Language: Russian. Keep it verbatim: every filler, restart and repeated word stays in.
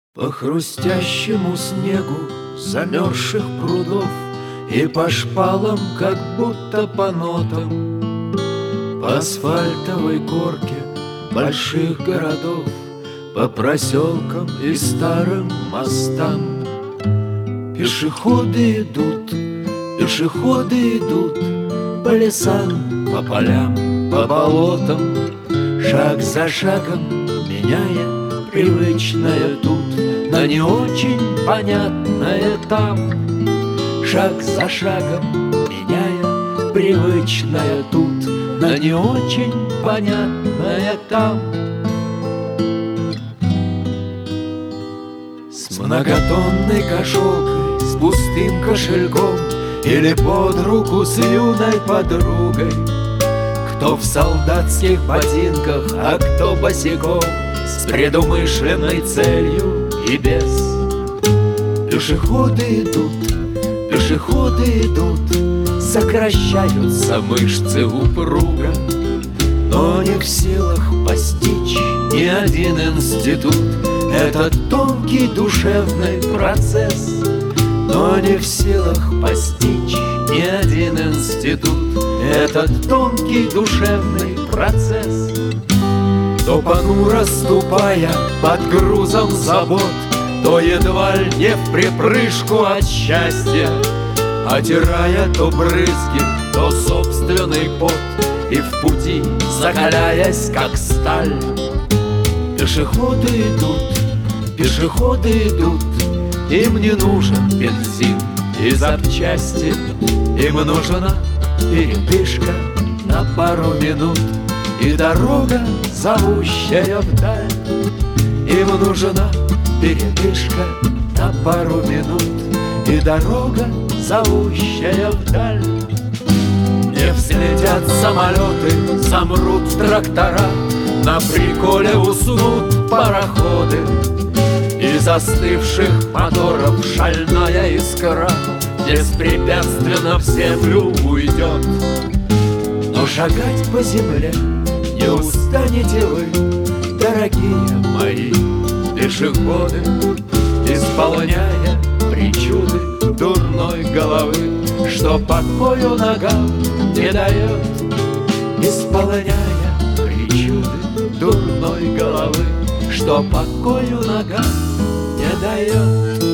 По хрустящему снегу замерзших прудов И по шпалам, как будто по нотам, По асфальтовой горке больших городов, По проселкам и старым мостам. Пешеходы идут, пешеходы идут По лесам, по полям, по болотам, Шаг за шагом меняя привычное тут на не очень понятное там. Шаг за шагом меняя привычное тут на не очень понятное там. С многотонной кошелкой, с пустым кошельком Или под руку с юной подругой, Кто в солдатских ботинках, а кто босиком, С предумышленной целью и без. Пешеходы идут, пешеходы идут, Сокращаются мышцы упруга, Но не в силах постичь ни один институт Этот тонкий душевный процесс. Но не в силах постичь ни один институт Этот тонкий душевный процесс. То понуро ступая под грузом забот, То едва ли не в припрыжку от счастья, Отирая то брызги, то собственный пот, И в пути закаляясь, как сталь. Пешеходы идут, пешеходы идут, Им не нужен бензин и запчасти, Им нужна передышка на пару минут И дорога, зовущая вдаль. Им нужна передышка на пару минут И дорога, зовущая вдаль. Не взлетят самолеты, замрут трактора, На приколе уснут пароходы, Из застывших моторов шальная искра Беспрепятственно в землю уйдет. Но шагать по земле не устанете вы, Дорогие мои пешеходы, Исполняя причуды дурной головы, Что покою ногам не дает. Исполняя причуды дурной головы, Что покою ногам не дает.